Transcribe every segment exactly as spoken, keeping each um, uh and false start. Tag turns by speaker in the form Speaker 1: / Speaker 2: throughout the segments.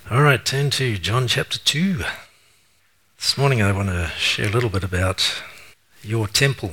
Speaker 1: All right, turn to John chapter two. This morning I want to share a little bit about your temple.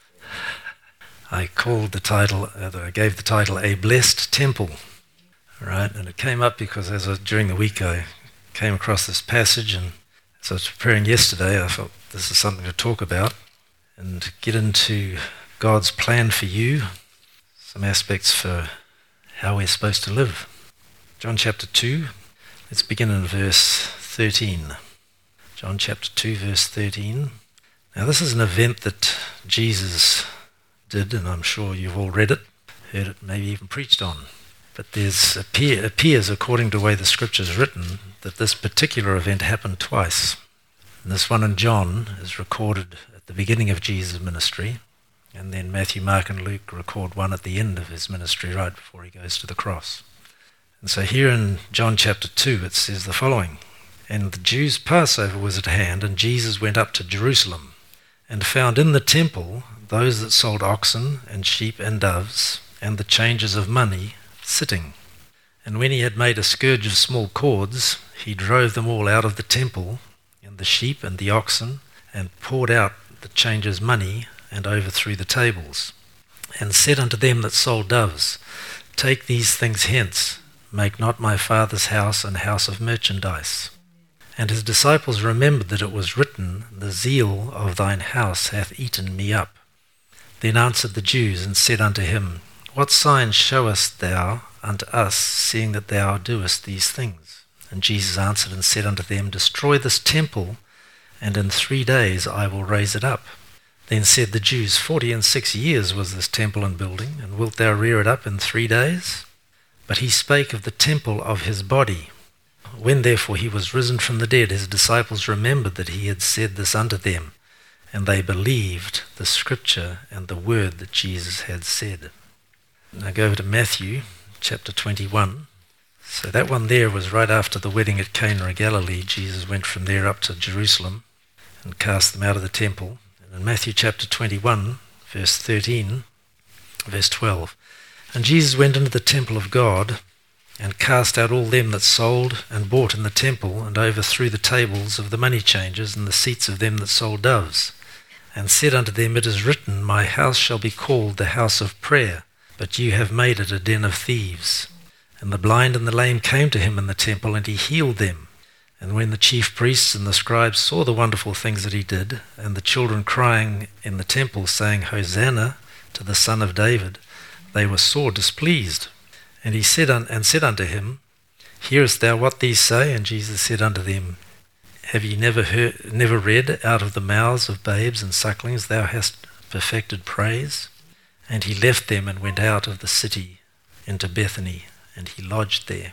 Speaker 1: I called the title, uh, I gave the title, A Blessed Temple. All right, and it came up because as I, during the week I came across this passage, and as I was preparing yesterday I thought this is something to talk about and get into God's plan for you, some aspects for how we're supposed to live. John chapter two. Let's begin in verse thirteen. John chapter two, verse thirteen. Now this is an event that Jesus did, and I'm sure you've all read it, heard it, maybe even preached on. But there's appear, appears, according to the way the scripture is written, that this particular event happened twice. And this one in John is recorded at the beginning of Jesus' ministry, and then Matthew, Mark, and Luke record one at the end of his ministry, right before he goes to the cross. And so here in John chapter two it says the following: And the Jews' Passover was at hand, and Jesus went up to Jerusalem, and found in the temple those that sold oxen and sheep and doves, and the changers of money, sitting. And when he had made a scourge of small cords, he drove them all out of the temple, and the sheep and the oxen, and poured out the changers' money, and overthrew the tables, and said unto them that sold doves, Take these things hence, make not my Father's house an house of merchandise. And his disciples remembered that it was written, The zeal of thine house hath eaten me up. Then answered the Jews, and said unto him, What sign showest thou unto us, seeing that thou doest these things? And Jesus answered and said unto them, Destroy this temple, and in three days I will raise it up. Then said the Jews, Forty and six years was this temple in building, and wilt thou rear it up in three days? But he spake of the temple of his body. When therefore he was risen from the dead, his disciples remembered that he had said this unto them, and they believed the scripture and the word that Jesus had said. Now go over to Matthew chapter twenty-one. So that one there was right after the wedding at Cana of Galilee. Jesus went from there up to Jerusalem and cast them out of the temple. And in Matthew chapter twenty-one, verse thirteen, verse twelve, And Jesus went into the temple of God, and cast out all them that sold and bought in the temple, and overthrew the tables of the money changers, and the seats of them that sold doves, and said unto them, It is written, My house shall be called the house of prayer, but you have made it a den of thieves. And the blind and the lame came to him in the temple, and he healed them. And when the chief priests and the scribes saw the wonderful things that he did, and the children crying in the temple, saying, Hosanna to the Son of David, they were sore displeased. And he said un- and said unto him, Hearest thou what these say? And Jesus said unto them, Have ye never heard, never read, Out of the mouths of babes and sucklings thou hast perfected praise? And he left them and went out of the city into Bethany, and he lodged there.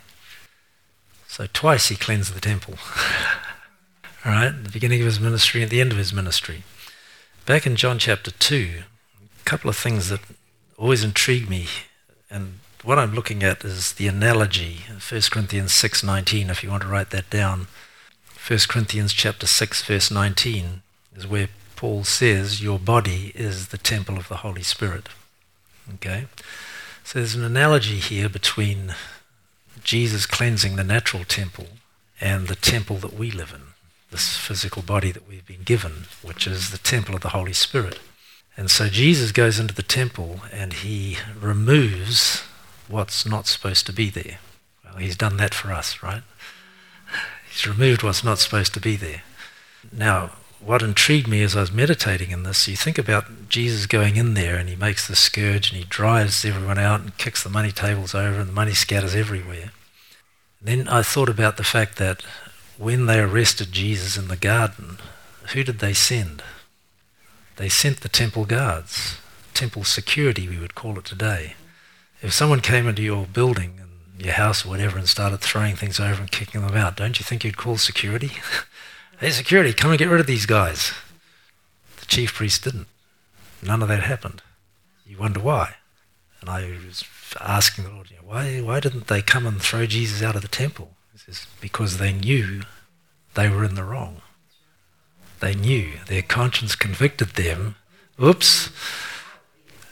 Speaker 1: So twice he cleansed the temple. All right, at the beginning of his ministry and the end of his ministry. Back in John chapter two, a couple of things that always intrigue me, and what I'm looking at is the analogy, First Corinthians six nineteen, if you want to write that down. First Corinthians chapter six, verse nineteen, is where Paul says, Your body is the temple of the Holy Spirit. Okay? So there's an analogy here between Jesus cleansing the natural temple and the temple that we live in, this physical body that we've been given, which is the temple of the Holy Spirit. And so Jesus goes into the temple and he removes what's not supposed to be there. Well, he's done that for us, right? He's removed what's not supposed to be there. Now, what intrigued me as I was meditating in this, you think about Jesus going in there and he makes the scourge and he drives everyone out and kicks the money tables over and the money scatters everywhere. Then I thought about the fact that when they arrested Jesus in the garden, who did they send? They sent the temple guards, temple security we would call it today. If someone came into your building and your house or whatever and started throwing things over and kicking them out, don't you think you'd call security? Hey, security, come and get rid of these guys. The chief priest didn't. None of that happened. You wonder why. And I was asking the Lord, you know, why, why didn't they come and throw Jesus out of the temple? He says, because they knew they were in the wrong. They knew, their conscience convicted them, oops,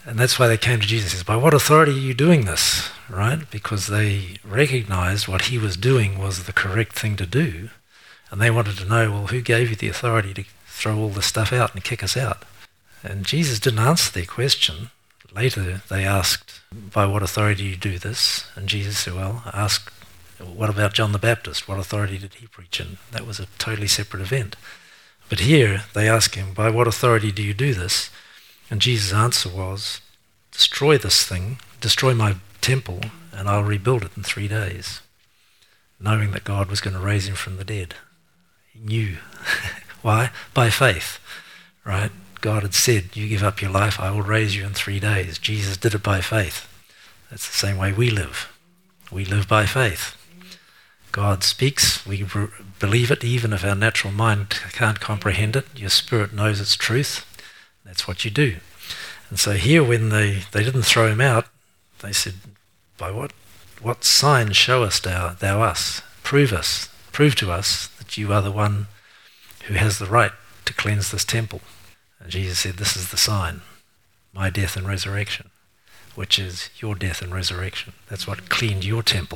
Speaker 1: And that's why they came to Jesus. He says, by what authority are you doing this? Right? Because they recognized what he was doing was the correct thing to do. And they wanted to know, well, who gave you the authority to throw all this stuff out and kick us out? And Jesus didn't answer their question. Later they asked, by what authority do you do this? And Jesus said, well, ask, what about John the Baptist? What authority did he preach in? That was a totally separate event. But here they ask him, by what authority do you do this? And Jesus' answer was, destroy this thing, destroy my temple, and I'll rebuild it in three days. Knowing that God was going to raise him from the dead. He knew. Why? By faith, right? God had said, you give up your life, I will raise you in three days. Jesus did it by faith. That's the same way we live. We live by faith. God speaks, we b- believe it, even if our natural mind can't comprehend it. Your spirit knows its truth. That's what you do. And so here when they, they didn't throw him out, they said, by what what sign show us thou, thou us? Prove us, prove to us that you are the one who has the right to cleanse this temple. And Jesus said, this is the sign, my death and resurrection, which is your death and resurrection. That's what cleaned your temple.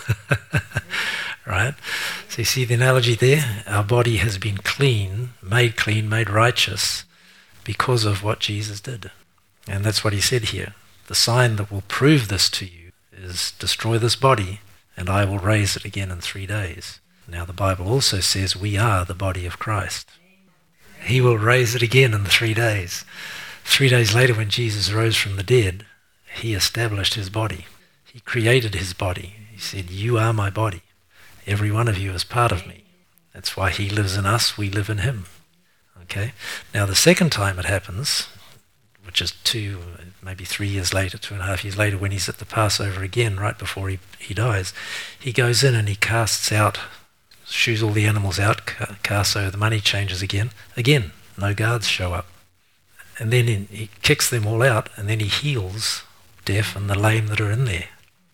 Speaker 1: Right? So you see the analogy there? Our body has been clean, made clean, made righteous because of what Jesus did. And that's what he said here. The sign that will prove this to you is destroy this body and I will raise it again in three days. Now the Bible also says we are the body of Christ. He will raise it again in three days. Three days later when Jesus rose from the dead, he established his body. He created his body. He said, you are my body. Every one of you is part of me. That's why he lives in us, we live in him. Okay. Now the second time it happens, which is two, maybe three years later, two and a half years later, when he's at the Passover again, right before he, he dies, he goes in and he casts out, shoos all the animals out, ca- casts over the money changers again. Again, no guards show up. And then in, he kicks them all out, and then he heals deaf and the lame that are in there.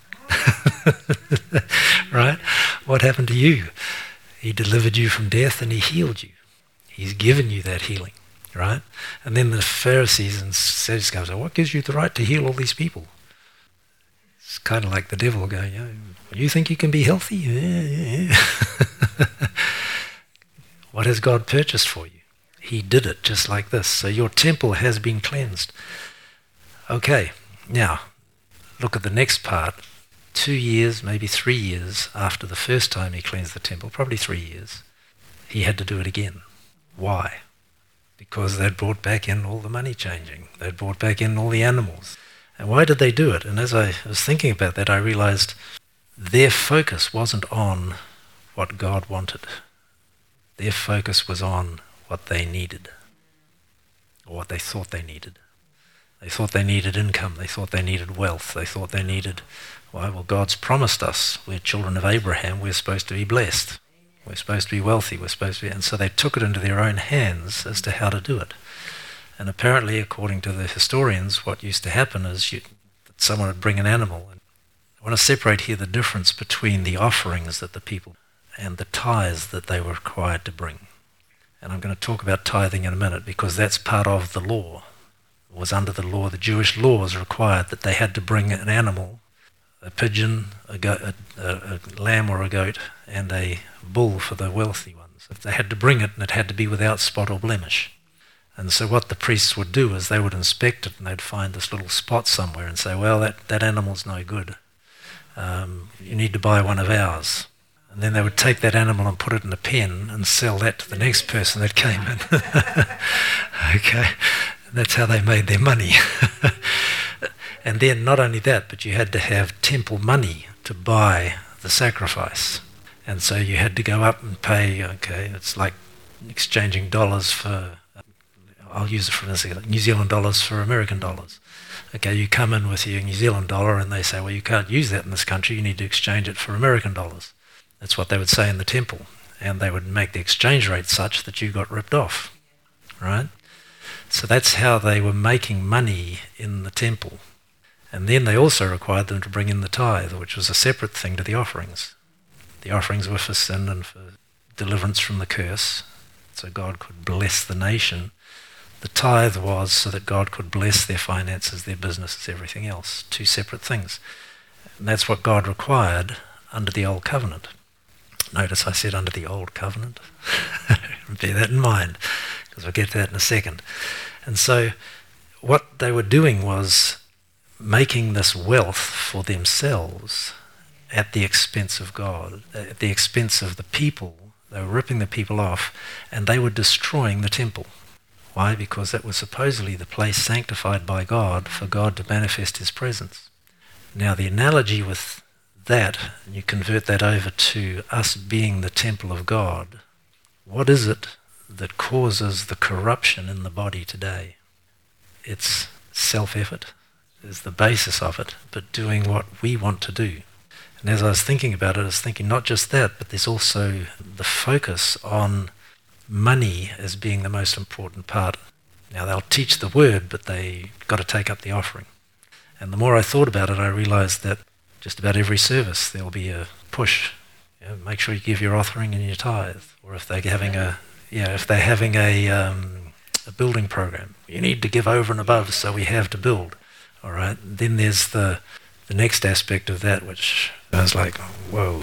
Speaker 1: Right? What happened to you? He delivered you from death and he healed you. He's given you that healing. Right? And then the Pharisees and Sadducees say, what gives you the right to heal all these people? It's kind of like the devil going, oh, you think you can be healthy? Yeah, yeah, yeah. What has God purchased for you? He did it just like this. So your temple has been cleansed. Okay, now look at the next part. Two years, maybe three years after the first time he cleansed the temple, probably three years, he had to do it again. Why? Because they'd brought back in all the money changing. They'd brought back in all the animals. And why did they do it? And as I was thinking about that, I realized their focus wasn't on what God wanted. Their focus was on what they needed, or what they thought they needed. They thought they needed income. They thought they needed wealth. They thought they needed, why? Well, God's promised us. We're children of Abraham. We're supposed to be blessed. We're supposed to be wealthy. We're supposed to be, and so they took it into their own hands as to how to do it. And apparently, according to the historians, what used to happen is you, that someone would bring an animal. And I want to separate here the difference between the offerings that the people and the tithes that they were required to bring. And I'm going to talk about tithing in a minute because that's part of the law. It was under the law. The Jewish law was required that they had to bring an animal, a pigeon, a, go- a, a, a lamb or a goat, and a bull for the wealthy ones. If they had to bring it, and it had to be without spot or blemish. And so what the priests would do is they would inspect it and they'd find this little spot somewhere and say, well, that, that animal's no good. Um, you need to buy one of ours. And then they would take that animal and put it in a pen and sell that to the next person that came in. Okay, that's how they made their money. And then not only that, but you had to have temple money to buy the sacrifice. And so you had to go up and pay, okay, it's like exchanging dollars for, I'll use it for instance, New Zealand dollars for American dollars. Okay, you come in with your New Zealand dollar and they say, well, you can't use that in this country, you need to exchange it for American dollars. That's what they would say in the temple. And they would make the exchange rate such that you got ripped off, right? So that's how they were making money in the temple. And then they also required them to bring in the tithe, which was a separate thing to the offerings. The offerings were for sin and for deliverance from the curse, so God could bless the nation The tithe was so that God could bless their finances, their businesses, everything else. Two separate things. And that's what God required under the Old Covenant. Notice I said under the Old Covenant. Bear that in mind, because we'll get to that in a second. And so what they were doing was making this wealth for themselves at the expense of God, at the expense of the people. They were ripping the people off, and they were destroying the temple. Why? Because that was supposedly the place sanctified by God for God to manifest his presence. Now the analogy with that, and you convert that over to us being the temple of God, what is it that causes the corruption in the body today? It's self-effort is the basis of it, but doing what we want to do. And as I was thinking about it, I was thinking not just that, but there's also the focus on money as being the most important part. Now they'll teach the word, but they got to take up the offering. And the more I thought about it, I realized that just about every service there'll be a push. You know, make sure you give your offering and your tithe. Or if they're having a, yeah, if they're having a, um, a building program, you need to give over and above, so we have to build. All right. Then there's the the next aspect of that, which I was like, whoa.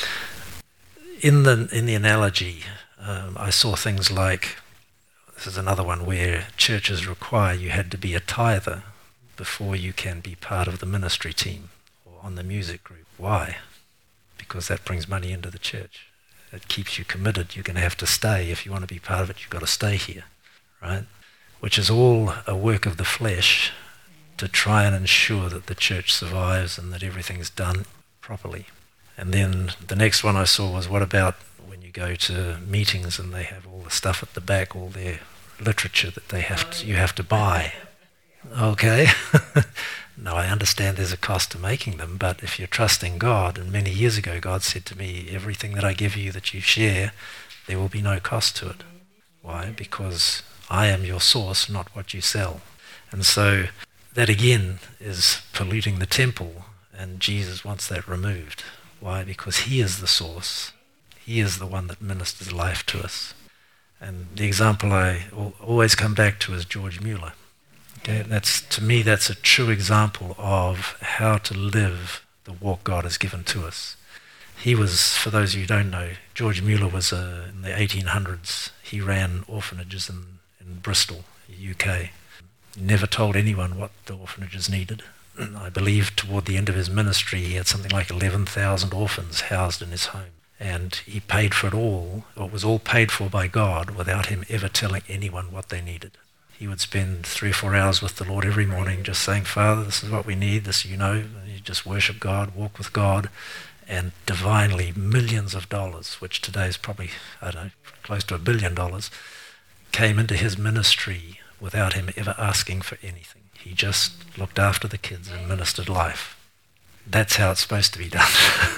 Speaker 1: In the in the analogy, um, I saw things like, this is another one where churches require you had to be a tither before you can be part of the ministry team or on the music group. Why? Because that brings money into the church. It keeps you committed. You're going to have to stay. If you want to be part of it, you've got to stay here, right? Which is all a work of the flesh to try and ensure that the church survives and that everything's done properly. And then the next one I saw was, what about when you go to meetings and they have all the stuff at the back, all their literature that they have to, you have to buy? Okay. No, I understand there's a cost to making them, but if you're trusting God, and many years ago God said to me, everything that I give you that you share, there will be no cost to it. Why? Because I am your source, not what you sell. And so that again is polluting the temple, and Jesus wants that removed. Why? Because he is the source. He is the one that ministers life to us. And the example I always come back to is George Mueller. Okay, that's, to me, that's a true example of how to live the walk God has given to us. He was, for those of you who don't know, George Mueller was uh, in the eighteen hundreds. He ran orphanages in, in Bristol, U K. He never told anyone what the orphanages needed. I believe toward the end of his ministry he had something like eleven thousand orphans housed in his home. And he paid for it all, or it was all paid for by God, without him ever telling anyone what they needed. He would spend three or four hours with the Lord every morning just saying, Father, this is what we need, this you know. And you just worship God, walk with God, and divinely millions of dollars, which today is probably, I don't know, close to a billion dollars, came into his ministry without him ever asking for anything. He just looked after the kids and ministered life. That's how it's supposed to be done.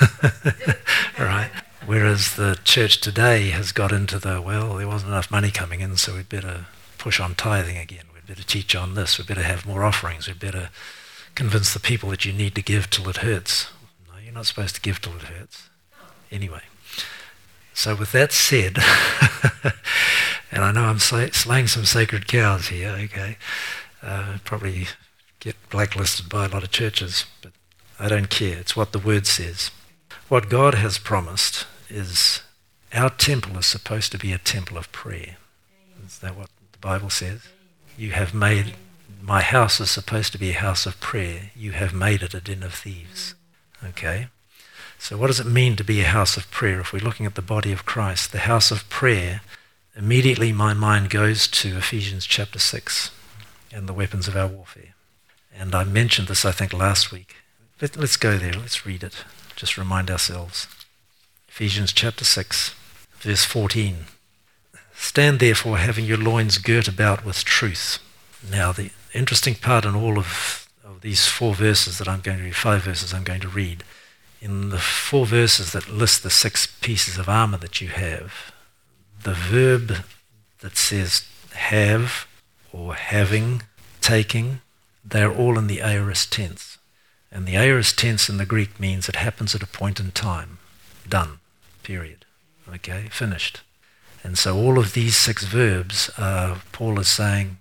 Speaker 1: Right? Whereas the church today has got into the, well, there wasn't enough money coming in, so we'd better push on tithing again. We'd better teach on this. We'd better have more offerings. We'd better convince the people that you need to give till it hurts. No, you're not supposed to give till it hurts. Anyway, so with that said, and I know I'm slaying some sacred cows here, okay, uh, probably get blacklisted by a lot of churches, but I don't care. It's what the word says. What God has promised is our temple is supposed to be a temple of prayer. Is that what the Bible says? You have made, my house is supposed to be a house of prayer. You have made it a den of thieves. Okay? So what does it mean to be a house of prayer? If we're looking at the body of Christ, the house of prayer, immediately my mind goes to Ephesians chapter six and the weapons of our warfare. And I mentioned this, I think, last week. Let, let's go there. Let's read it. Just remind ourselves. Ephesians chapter six, verse fourteen. Stand therefore, having your loins girt about with truth. Now, the interesting part in all of, of these four verses that I'm going to read, five verses I'm going to read, in the four verses that list the six pieces of armor that you have, the verb that says have or having, taking, they're all in the aorist tense. And the aorist tense in the Greek means it happens at a point in time. Done. Period. Okay? Finished. And so all of these six verbs, uh, Paul is saying,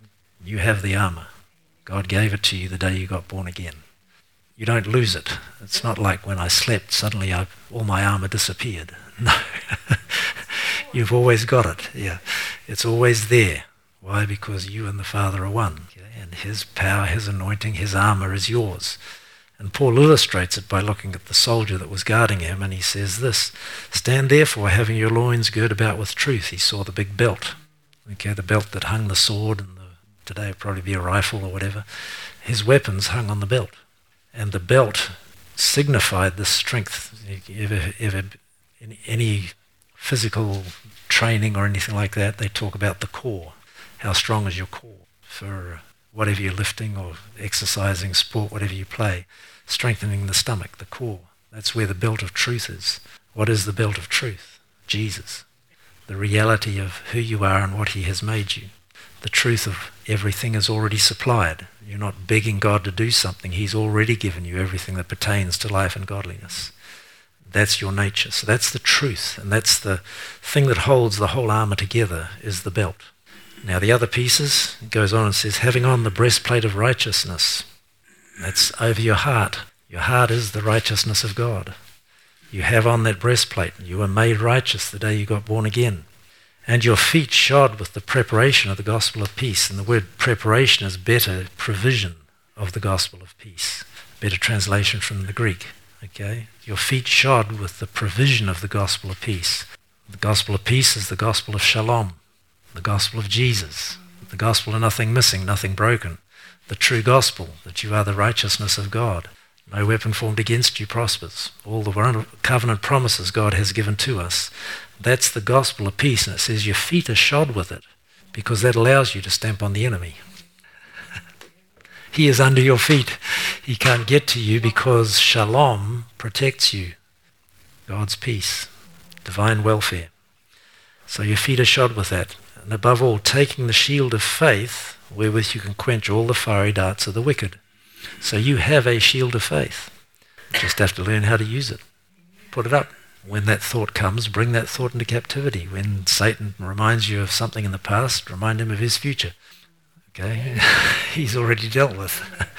Speaker 1: You have the armor. God gave it to you the day you got born again. You don't lose it. It's not like when I slept, suddenly I, all my armor disappeared. No. You've always got it. Yeah. It's always there. Why? Because you and the Father are one. Okay? And his power, his anointing, his armor is yours. And Paul illustrates it by looking at the soldier that was guarding him, and he says this, stand therefore having your loins girt about with truth. He saw the big belt. Okay, the belt that hung the sword, and the, today it'd probably be a rifle or whatever. His weapons hung on the belt. And the belt signified the strength. Ever, ever, in any physical training or anything like that, they talk about the core. How strong is your core for whatever you're lifting or exercising, sport, whatever you play. Strengthening the stomach, the core. That's where the belt of truth is. What is the belt of truth? Jesus. The reality of who you are and what he has made you. The truth of everything is already supplied. You're not begging God to do something. He's already given you everything that pertains to life and godliness. That's your nature. So that's the truth. And that's the thing that holds the whole armor together is the belt. Now the other pieces, it goes on and says, having on the breastplate of righteousness. That's over your heart. Your heart is the righteousness of God. You have on that breastplate. You were made righteous the day you got born again. And your feet shod with the preparation of the gospel of peace. And the word preparation is better provision of the gospel of peace. Better translation from the Greek. Okay? Your feet shod with the provision of the gospel of peace. The gospel of peace is the gospel of shalom. The gospel of Jesus. The gospel of nothing missing, nothing broken. The true gospel, that you are the righteousness of God. No weapon formed against you prospers. All the covenant promises God has given to us. That's the gospel of peace, and it says your feet are shod with it because that allows you to stamp on the enemy. He is under your feet. He can't get to you because shalom protects you. God's peace, divine welfare. So your feet are shod with that. And above all, taking the shield of faith, wherewith you can quench all the fiery darts of the wicked. So you have a shield of faith. You just have to learn how to use it. Put it up. When that thought comes, bring that thought into captivity. When Satan reminds you of something in the past, remind him of his future. Okay? He's already dealt with.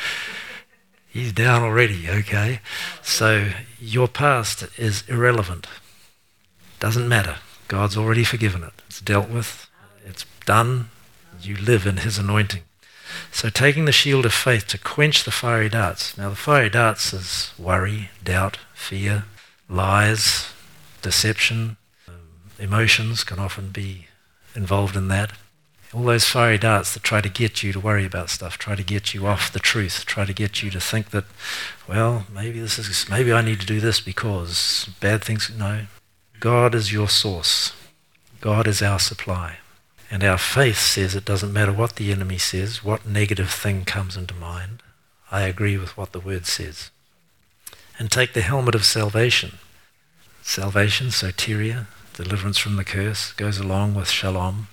Speaker 1: He's down already, okay? So your past is irrelevant. Doesn't matter. God's already forgiven it. It's dealt with. It's done. You live in his anointing. So taking the shield of faith to quench the fiery darts. Now the fiery darts is worry, doubt, fear, lies, deception, um, emotions can often be involved in that. All those fiery darts that try to get you to worry about stuff, try to get you off the truth, try to get you to think that, well, maybe this is, maybe I need to do this because bad things. No, God is your source. God is our supply. And our faith says it doesn't matter what the enemy says, what negative thing comes into mind. I agree with what the word says. And take the helmet of salvation. Salvation, soteria, deliverance from the curse, goes along with shalom.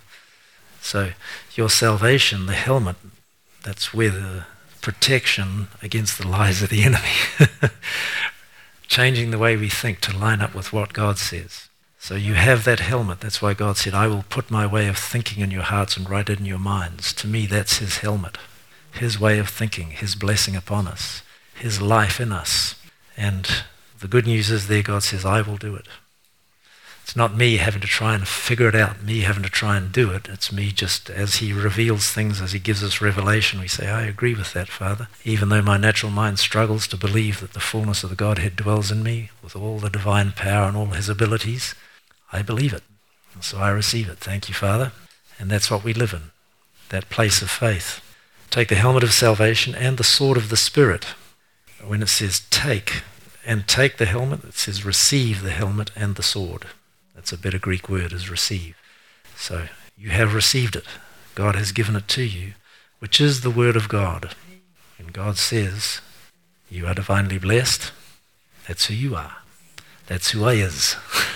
Speaker 1: So your salvation, the helmet, that's where the protection against the lies of the enemy. Changing the way we think to line up with what God says. So you have that helmet. That's why God said, I will put my way of thinking in your hearts and write it in your minds. To me, that's his helmet. His way of thinking, his blessing upon us, his life in us. And the good news is there, God says, I will do it. It's not me having to try and figure it out, me having to try and do it. It's me just, as he reveals things, as he gives us revelation, we say, I agree with that, Father. Even though my natural mind struggles to believe that the fullness of the Godhead dwells in me with all the divine power and all his abilities, I believe it. So I receive it. Thank you, Father. And that's what we live in, that place of faith. Take the helmet of salvation and the sword of the Spirit. When it says take, and take the helmet, it says receive the helmet and the sword. That's a better Greek word, is receive. So you have received it. God has given it to you, which is the word of God. And God says, you are divinely blessed. That's who you are. That's who I is.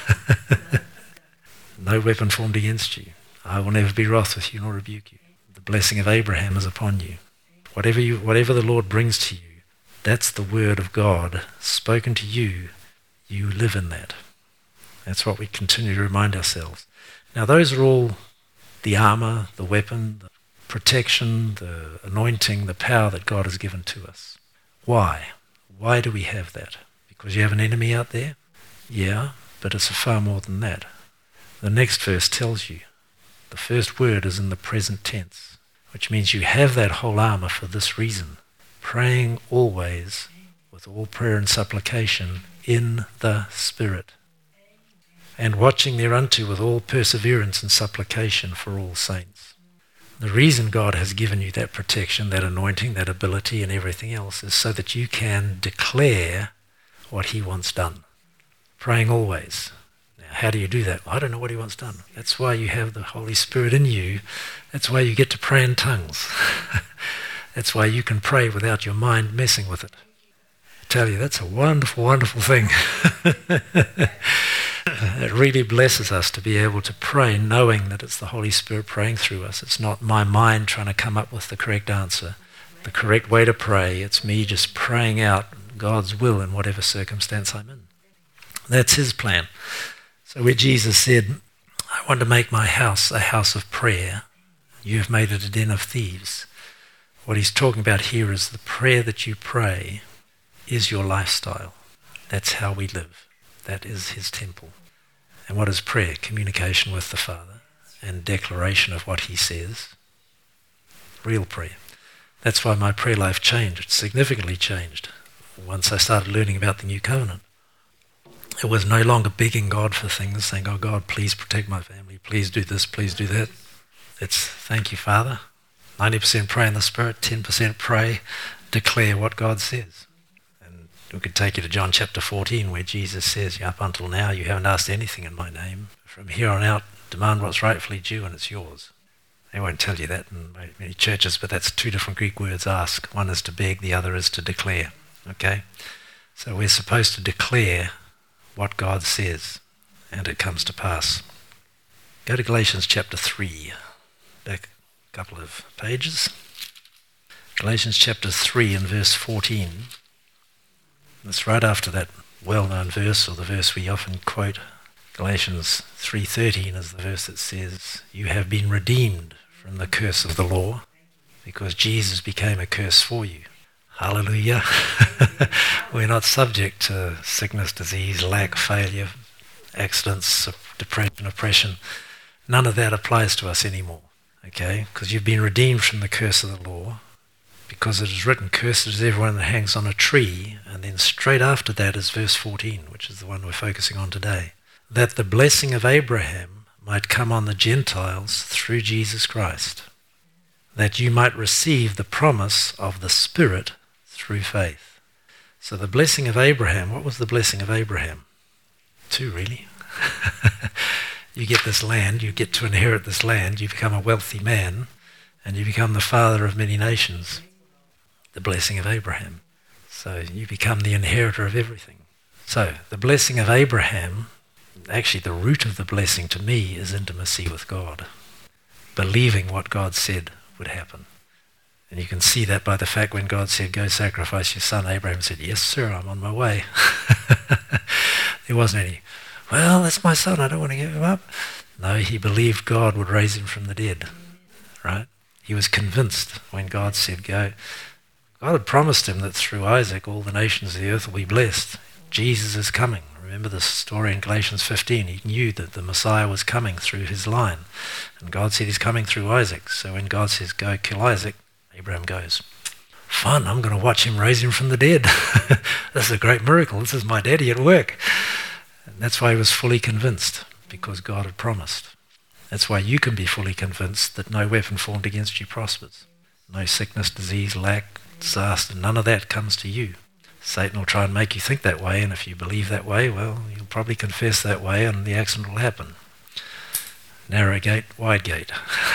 Speaker 1: No weapon formed against you. I will never be wroth with you nor rebuke you. The blessing of Abraham is upon you. Whatever you, whatever the Lord brings to you, that's the word of God spoken to you. You live in that. That's what we continue to remind ourselves. Now those are all the armor, the weapon, the protection, the anointing, the power that God has given to us. Why? Why do we have that? Because you have an enemy out there? Yeah, but it's far more than that. The next verse tells you. The first word is in the present tense, which means you have that whole armor for this reason. Praying always with all prayer and supplication in the Spirit, and watching thereunto with all perseverance and supplication for all saints. The reason God has given you that protection, that anointing, that ability and everything else is so that you can declare what he wants done. Praying always. Now, how do you do that? Well, I don't know what he wants done. That's why you have the Holy Spirit in you. That's why you get to pray in tongues. That's why you can pray without your mind messing with it. I tell you, that's a wonderful, wonderful thing. It really blesses us to be able to pray knowing that it's the Holy Spirit praying through us. It's not my mind trying to come up with the correct answer, the correct way to pray. It's me just praying out God's will in whatever circumstance I'm in. That's his plan. So where Jesus said, I want to make my house a house of prayer, you have made it a den of thieves. What he's talking about here is the prayer that you pray is your lifestyle. That's how we live. That is his temple. And what is prayer? Communication with the Father and declaration of what he says. Real prayer. That's why my prayer life changed, significantly changed, once I started learning about the new covenant. It was no longer begging God for things, saying, oh God, please protect my family, please do this, please do that. It's thank you, Father. ninety percent pray in the Spirit, ten percent pray, declare what God says. We could take you to John chapter fourteen where Jesus says, up until now you haven't asked anything in my name. From here on out, demand what's rightfully due and it's yours. They won't tell you that in many churches, but that's two different Greek words, ask. One is to beg, the other is to declare. Okay? So we're supposed to declare what God says, and it comes to pass. Go to Galatians chapter three. Back a couple of pages. Galatians chapter three and verse fourteen. That's right after that well-known verse, or the verse we often quote. Galatians three thirteen is the verse that says, you have been redeemed from the curse of the law because Jesus became a curse for you. Hallelujah. We're not subject to sickness, disease, lack, failure, accidents, depression, oppression. None of that applies to us anymore, okay? Because you've been redeemed from the curse of the law. Because it is written, cursed is everyone that hangs on a tree. And then straight after that is verse fourteen, which is the one we're focusing on today. That the blessing of Abraham might come on the Gentiles through Jesus Christ. That you might receive the promise of the Spirit through faith. So the blessing of Abraham, what was the blessing of Abraham? Two, really. You get this land, you get to inherit this land, you become a wealthy man, and you become the father of many nations. The blessing of Abraham. So you become the inheritor of everything. So the blessing of Abraham, actually the root of the blessing to me is intimacy with God. Believing what God said would happen. And you can see that by the fact when God said, go sacrifice your son, Abraham said, yes sir, I'm on my way. There wasn't any, well, that's my son, I don't want to give him up. No, he believed God would raise him from the dead. Right? He was convinced when God said go. God had promised him that through Isaac all the nations of the earth will be blessed. Jesus is coming. Remember the story in Galatians fifteen. He knew that the Messiah was coming through his line. And God said he's coming through Isaac. So when God says go kill Isaac, Abraham goes, fun, I'm going to watch him raise him from the dead. This is a great miracle. This is my daddy at work. And that's why he was fully convinced, because God had promised. That's why you can be fully convinced that no weapon formed against you prospers. No sickness, disease, lack, disaster, none of that comes to you. Satan will try and make you think that way, and if you believe that way, well, you'll probably confess that way and the accident will happen. Narrow gate, wide gate.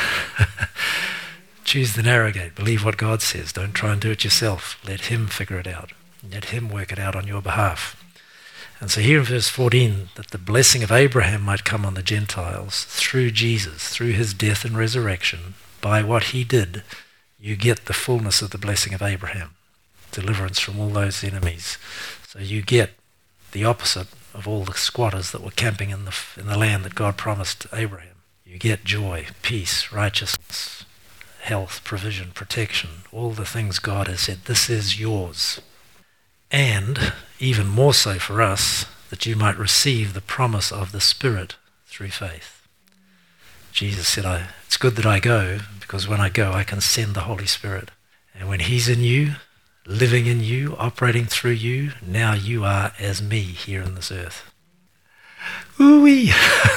Speaker 1: Choose the narrow gate. Believe what God says. Don't try and do it yourself. Let him figure it out. Let him work it out on your behalf. And so here in verse fourteen, that the blessing of Abraham might come on the Gentiles through Jesus, through his death and resurrection, by what he did, you get the fullness of the blessing of Abraham, deliverance from all those enemies. So you get the opposite of all the squatters that were camping in the in the land that God promised Abraham. You get joy, peace, righteousness, health, provision, protection, all the things God has said, this is yours. And even more so for us, that you might receive the promise of the Spirit through faith. Jesus said, I, it's good that I go, because when I go, I can send the Holy Spirit. And when he's in you, living in you, operating through you, now you are as me here on this earth. Ooh-wee!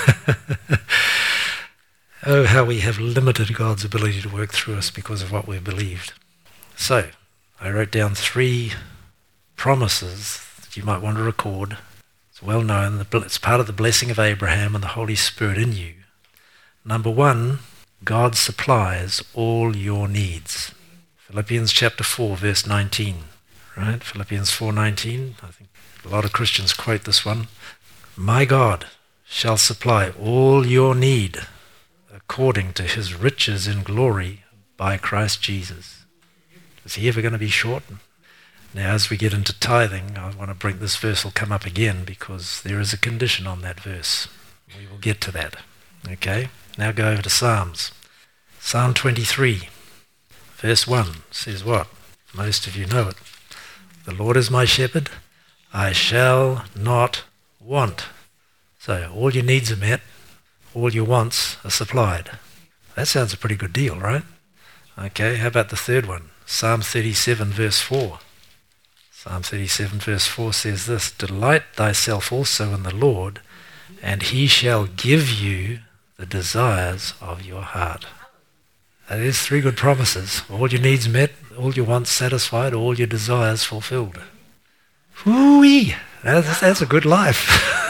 Speaker 1: Oh, how we have limited God's ability to work through us because of what we've believed. So, I wrote down three promises that you might want to record. It's well known. It's part of the blessing of Abraham and the Holy Spirit in you. Number one, God supplies all your needs. Philippians chapter four, verse nineteen. Right? Philippians four nineteen. I think a lot of Christians quote this one. My God shall supply all your need according to his riches in glory by Christ Jesus. Is he ever going to be short? Now, as we get into tithing, I want to bring this verse will come up again because there is a condition on that verse. We will get to that. Okay? Now go over to Psalms. Psalm twenty-three, verse one says what? Most of you know it. The Lord is my shepherd, I shall not want. So all your needs are met, all your wants are supplied. That sounds a pretty good deal, right? Okay, how about the third one? Psalm thirty-seven, verse four. Psalm thirty-seven, verse four says this, delight thyself also in the Lord, and he shall give you the desires of your heart. That is three good promises. All your needs met, all your wants satisfied, all your desires fulfilled. Whoo-wee! That's, that's a good life.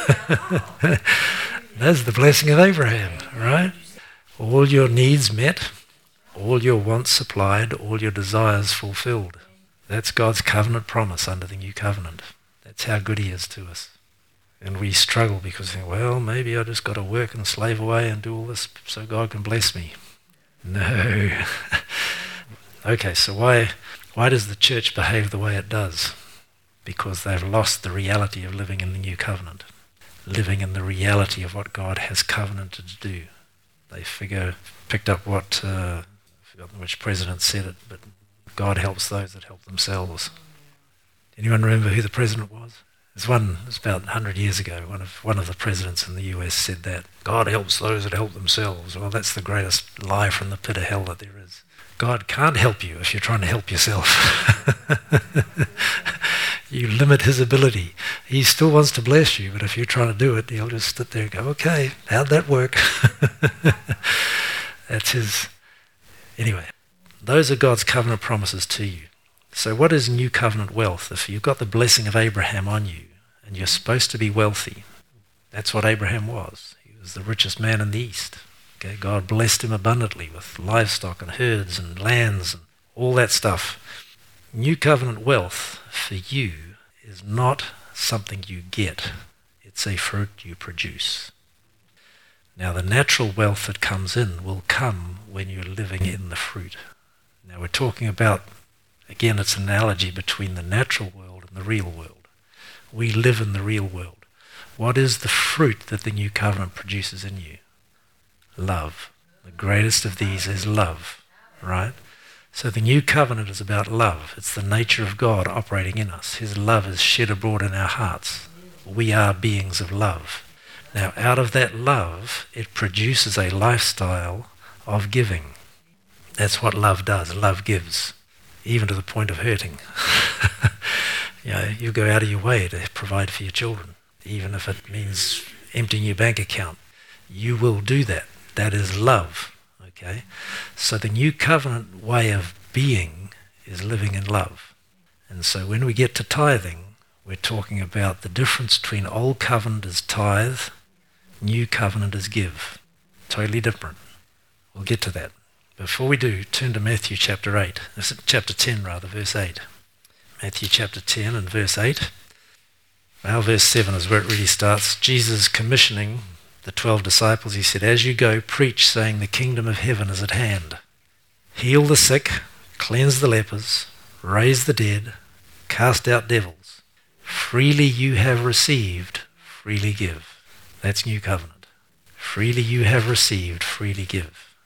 Speaker 1: That's the blessing of Abraham, right? All your needs met, all your wants supplied, all your desires fulfilled. That's God's covenant promise under the new covenant. That's how good he is to us. And we struggle because we think, well, maybe I just got to work and slave away and do all this so God can bless me. No. Okay, so why why does the church behave the way it does? Because they've lost the reality of living in the new covenant, living in the reality of what God has covenanted to do. They figure, picked up what, uh, I've forgotten which president said it, but God helps those that help themselves. Anyone remember who the president was? There's one, it was about one hundred years ago, one of one of the presidents in the U S said that. God helps those that help themselves. Well, that's the greatest lie from the pit of hell that there is. God can't help you if you're trying to help yourself. You limit his ability. He still wants to bless you, but if you're trying to do it, he'll just sit there and go, okay, how'd that work? That's his. Anyway, those are God's covenant promises to you. So what is new covenant wealth? If you've got the blessing of Abraham on you and you're supposed to be wealthy, that's what Abraham was. He was the richest man in the East. Okay, God blessed him abundantly with livestock and herds and lands and all that stuff. New covenant wealth for you is not something you get. It's a fruit you produce. Now the natural wealth that comes in will come when you're living in the fruit. Now we're talking about, again, it's an analogy between the natural world and the real world. We live in the real world. What is the fruit that the new covenant produces in you? Love. The greatest of these is love, right? So the new covenant is about love. It's the nature of God operating in us. His love is shed abroad in our hearts. We are beings of love. Now out of that love, it produces a lifestyle of giving. That's what love does. Love gives, even to the point of hurting. You know, you go out of your way to provide for your children, even if it means emptying your bank account. You will do that. That is love. Okay? So the new covenant way of being is living in love. And so when we get to tithing, we're talking about the difference between old covenant is tithe, new covenant is give. Totally different. We'll get to that. Before we do, turn to Matthew chapter eight. Chapter ten rather, verse eight. Matthew chapter ten and verse eight. Well, verse seven is where it really starts. Jesus commissioning the twelve disciples, he said, as you go, preach, saying the kingdom of heaven is at hand. Heal the sick, cleanse the lepers, raise the dead, cast out devils. Freely you have received, freely give. That's new covenant. Freely you have received, freely give.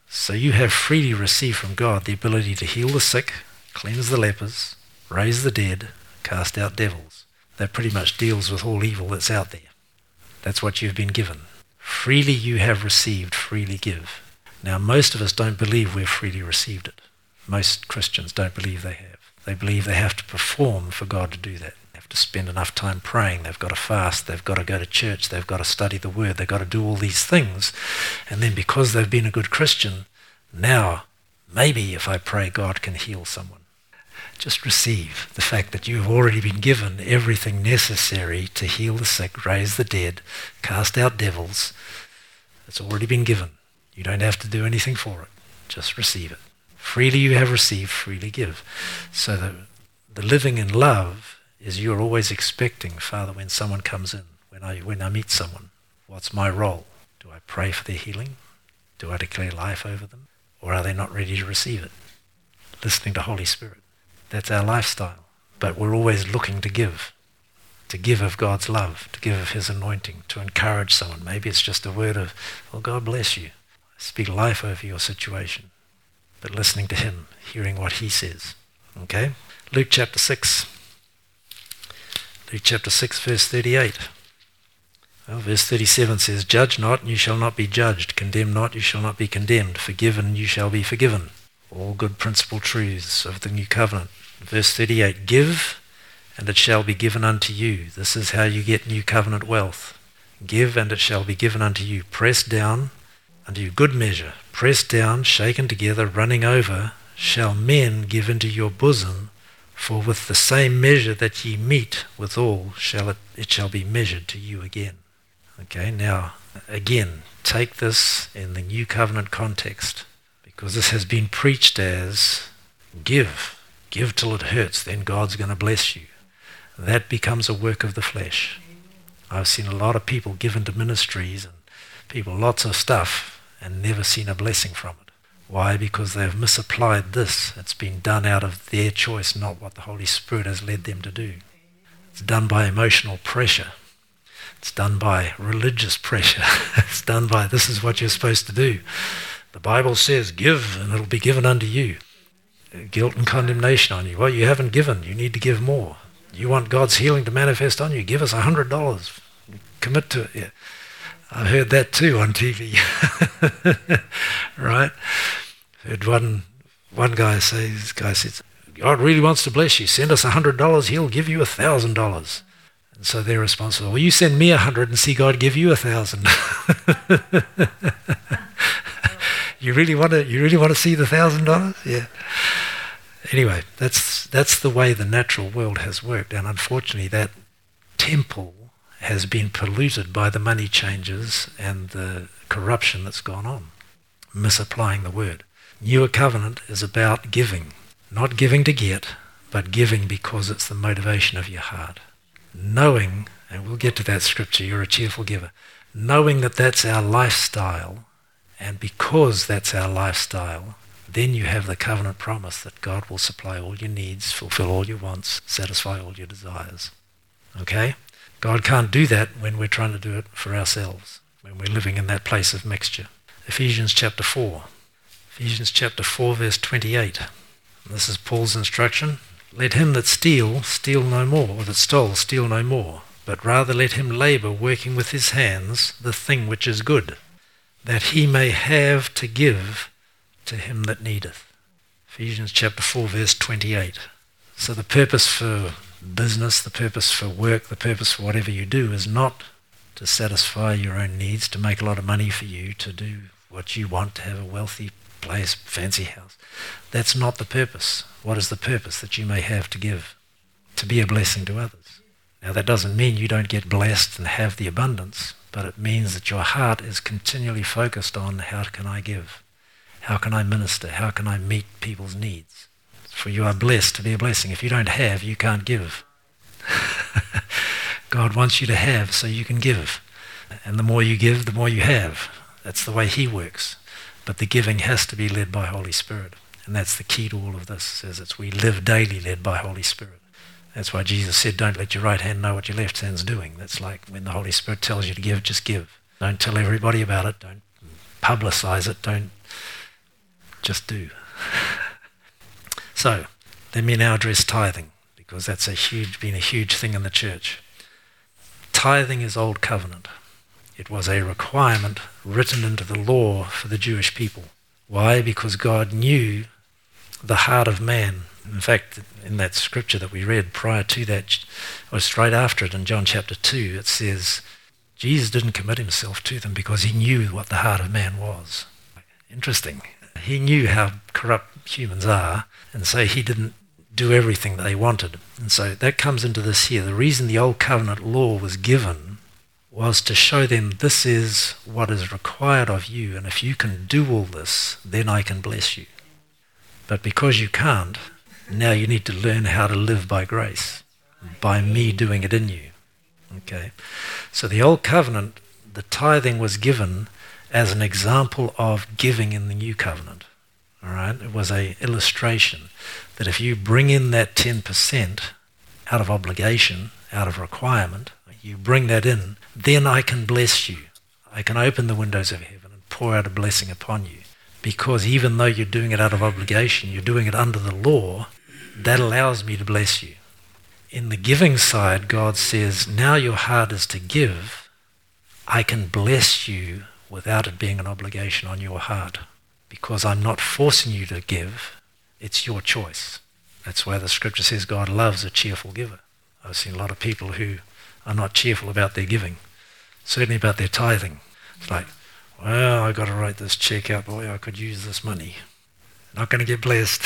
Speaker 1: So you have freely received from God the ability to heal the sick, cleanse the lepers, raise the dead, cast out devils. That pretty much deals with all evil that's out there. That's what you've been given. Freely you have received, freely give. Now, most of us don't believe we've freely received it. Most Christians don't believe they have. They believe they have to perform for God to do that. They have to spend enough time praying. They've got to fast. They've got to go to church. They've got to study the Word. They've got to do all these things. And then because they've been a good Christian, now, maybe if I pray, God can heal someone. Just receive the fact that you've already been given everything necessary to heal the sick, raise the dead, cast out devils. It's already been given. You don't have to do anything for it. Just receive it. Freely you have received, freely give. So the, the living in love is you're always expecting, Father, when someone comes in, when I, when I meet someone, what's my role? Do I pray for their healing? Do I declare life over them? Or are they not ready to receive it? Listening to Holy Spirit. That's our lifestyle. But we're always looking to give. To give of God's love, to give of his anointing, to encourage someone. Maybe it's just a word of, well, God bless you. Speak life over your situation. But listening to him, hearing what he says. Okay? Luke chapter six. Luke chapter six, verse thirty-eight. Well, verse thirty-seven says, Judge not, and you shall not be judged. Condemn not, you shall not be condemned. Forgive, and you shall be forgiven. All good principal truths of the new covenant. Verse thirty-eight, Give, and it shall be given unto you. This is how you get new covenant wealth. Give, and it shall be given unto you. Pressed down unto you, good measure. Pressed down, shaken together, running over, shall men give into your bosom. For with the same measure that ye meet withal, shall it, it shall be measured to you again. Okay, now, again, take this in the new covenant context, because this has been preached as, give, give till it hurts, then God's going to bless you. That becomes a work of the flesh. I've seen a lot of people give into ministries and people lots of stuff and never seen a blessing from it. Why? Because they've misapplied this. It's been done out of their choice, not what the Holy Spirit has led them to do. It's done by emotional pressure. It's done by religious pressure. It's done by, this is what you're supposed to do. The Bible says, give, and it'll be given unto you. Guilt and condemnation on you. Well, you haven't given. You need to give more. You want God's healing to manifest on you? Give us one hundred dollars. Commit to it. Yeah. I heard that too on T V. Right? Heard one one guy say, this guy says, God really wants to bless you. Send us one hundred dollars. He'll give you one thousand dollars. And so their response was, well, you send me one hundred and see God give you one thousand. You really want to? You really want to see the thousand dollars? Yeah. Anyway, that's that's the way the natural world has worked, and unfortunately, that temple has been polluted by the money changers and the corruption that's gone on, misapplying the word. Newer covenant is about giving, not giving to get, but giving because it's the motivation of your heart. Knowing, and we'll get to that scripture, you're a cheerful giver, knowing that that's our lifestyle. And because that's our lifestyle, then you have the covenant promise that God will supply all your needs, fulfill all your wants, satisfy all your desires. Okay? God can't do that when we're trying to do it for ourselves, when we're living in that place of mixture. Ephesians chapter four. Ephesians chapter four, verse twenty-eight. And this is Paul's instruction. Let him that steal, steal no more, or that stole, steal no more, but rather let him labour, working with his hands, the thing which is good, that he may have to give to him that needeth. Ephesians chapter four, verse twenty-eight. So the purpose for business, the purpose for work, the purpose for whatever you do is not to satisfy your own needs, to make a lot of money for you, to do what you want, to have a wealthy place, fancy house. That's not the purpose. What is the purpose? That you may have to give, to be a blessing to others. Now that doesn't mean you don't get blessed and have the abundance, but it means that your heart is continually focused on how can I give? How can I minister? How can I meet people's needs? For you are blessed to be a blessing. If you don't have, you can't give. God wants you to have so you can give. And the more you give, the more you have. That's the way he works. But the giving has to be led by Holy Spirit. And that's the key to all of this, says it's we live daily led by Holy Spirit. That's why Jesus said, don't let your right hand know what your left hand's doing. That's like when the Holy Spirit tells you to give, just give. Don't tell everybody about it. Don't publicize it. Don't just do. So, let me now address tithing, because that's a huge, been a huge thing in the church. Tithing is Old Covenant. It was a requirement written into the law for the Jewish people. Why? Because God knew the heart of man. In fact, in that scripture that we read prior to that, or straight after it in John chapter two, it says, Jesus didn't commit himself to them because he knew what the heart of man was. Interesting. He knew how corrupt humans are, and so he didn't do everything they wanted. And so that comes into this here. The reason the Old Covenant law was given was to show them this is what is required of you, and if you can do all this, then I can bless you. But because you can't, now you need to learn how to live by grace, by me doing it in you. Okay, so the Old Covenant, the tithing was given as an example of giving in the New Covenant. All right, it was an illustration that if you bring in that ten percent out of obligation, out of requirement, you bring that in, then I can bless you. I can open the windows of heaven and pour out a blessing upon you. Because even though you're doing it out of obligation, you're doing it under the law, that allows me to bless you. In the giving side, God says, now your heart is to give. I can bless you without it being an obligation on your heart, because I'm not forcing you to give. It's your choice. That's why the scripture says God loves a cheerful giver. I've seen a lot of people who are not cheerful about their giving, certainly about their tithing. It's like, well, I've got to write this check out. Boy, I could use this money. Not going to get blessed.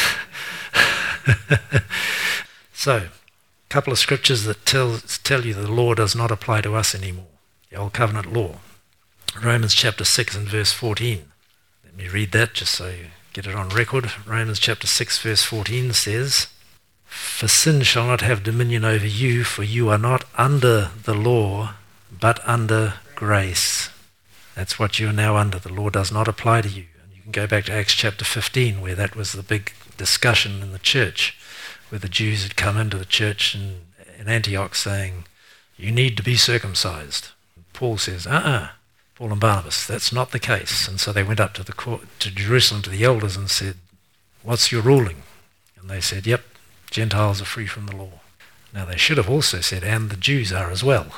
Speaker 1: So, a couple of scriptures that tell, tell you the law does not apply to us anymore. The Old Covenant law. Romans chapter six and verse fourteen. Let me read that just so you get it on record. Romans chapter six verse fourteen says, for sin shall not have dominion over you, for you are not under the law, but under grace. That's what you are now under. The law does not apply to you. And you can go back to Acts chapter fifteen, where that was the big discussion in the church, where the Jews had come into the church in, in Antioch saying, you need to be circumcised. And Paul says, uh-uh, Paul and Barnabas, that's not the case. And so they went up to the court, to Jerusalem, to the elders, and said, what's your ruling? And they said, yep, Gentiles are free from the law. Now they should have also said, and the Jews are as well.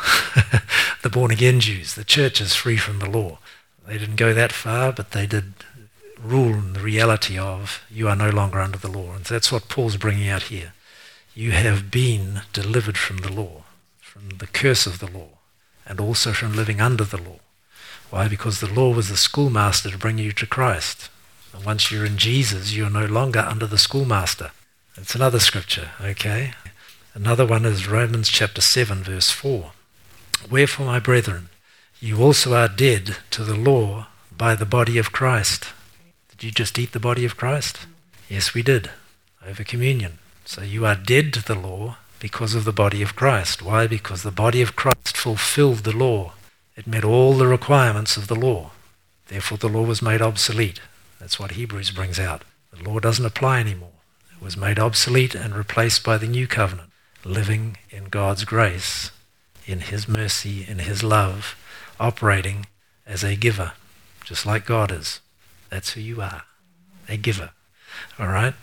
Speaker 1: The born-again Jews, the church is free from the law. They didn't go that far, but they did rule in the reality of you are no longer under the law. And that's what Paul's bringing out here. You have been delivered from the law, from the curse of the law, and also from living under the law. Why? Because the law was the schoolmaster to bring you to Christ. And once you're in Jesus, you're no longer under the schoolmaster. That's another scripture, okay? Another one is Romans chapter seven, verse four. Wherefore, my brethren, you also are dead to the law by the body of Christ. Did you just eat the body of Christ? Yes, we did, over communion. So you are dead to the law because of the body of Christ. Why? Because the body of Christ fulfilled the law. It met all the requirements of the law. Therefore, the law was made obsolete. That's what Hebrews brings out. The law doesn't apply anymore. It was made obsolete and replaced by the new covenant, living in God's grace, in his mercy, in his love, operating as a giver, just like God is. That's who you are, a giver. All right?